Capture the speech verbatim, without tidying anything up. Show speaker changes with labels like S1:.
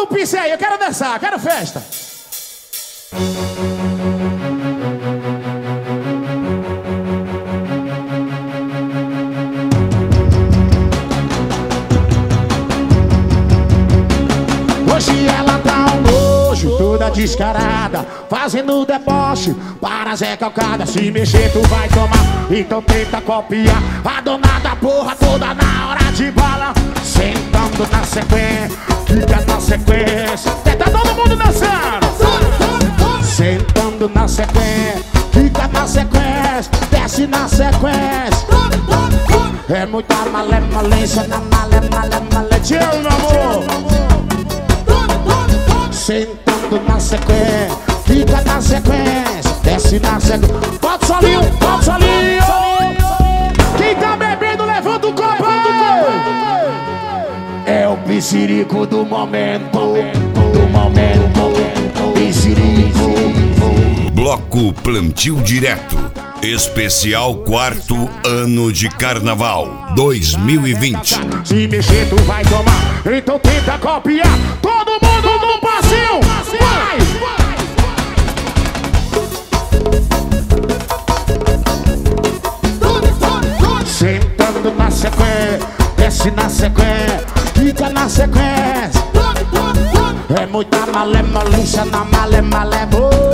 S1: Bota o pincel aí, eu quero dançar, quero festa. Hoje ela tá um nojo, toda descarada, fazendo deboche para Zé Calcada. Se mexer tu vai tomar, então tenta copiar. A dona da porra toda na hora de bala, sentando na sequência, fica na sequência. Tá todo mundo dançando. Sentando na sequência, fica na sequência, desce na sequência. É muita malemolência na malemolência, meu amor. Sentando na sequência, fica na sequência, desce na sequência. Bota o solinho, bota o solinho. Quem tá bebendo, levanta o copo. É o piscirico do momento, do momento, piscirico.
S2: Bloco Plantio Direto, especial quarto ano de Carnaval dois mil e vinte.
S1: Se mexer tu vai tomar, então tenta copiar. Todo mundo no passinho, vai! Sentando na sequência, desce na sequência, fica na sequência. É muita malemolência na malemolência.